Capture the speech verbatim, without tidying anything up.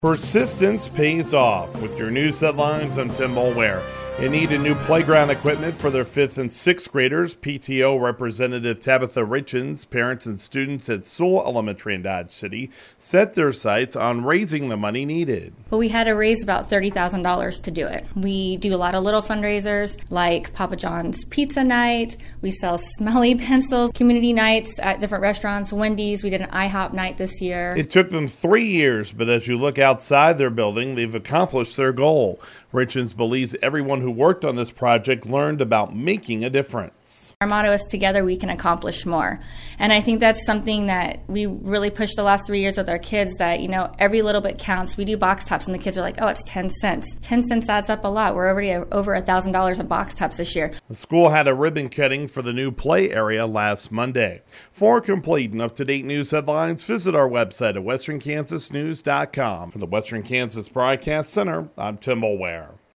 Persistence pays off. With your news headlines, I'm Tim Mulware. In need of new playground equipment for their fifth and sixth graders, P T O Representative Tabitha Richens, parents and students at Sewell Elementary in Dodge City set their sights on raising the money needed. Well, we had to raise about thirty thousand dollars to do it. We do a lot of little fundraisers like Papa John's Pizza Night. We sell smelly pencils, community nights at different restaurants, Wendy's. We did an IHOP night this year. It took them three years, but as you look outside their building, they've accomplished their goal. Richens believes everyone who worked on this project learned about making a difference. Our motto is together we can accomplish more. And I think that's something that we really pushed the last three years with our kids, that, you know, every little bit counts. We do box tops and the kids are like, oh, it's ten cents. ten cents adds up a lot. We're already over one thousand dollars in box tops this year. The school had a ribbon cutting for the new play area last Monday. For complete and up-to-date news headlines, visit our website at western kansas news dot com. From the Western Kansas Broadcast Center, I'm Tim Mulware.